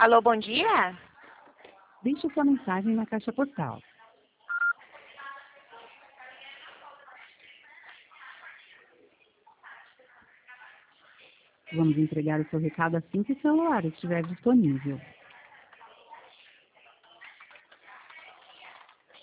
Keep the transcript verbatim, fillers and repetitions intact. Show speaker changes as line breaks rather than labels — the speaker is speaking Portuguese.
Alô, bom dia?
Deixe sua mensagem na caixa postal. Vamos entregar o seu recado assim que o celular estiver disponível.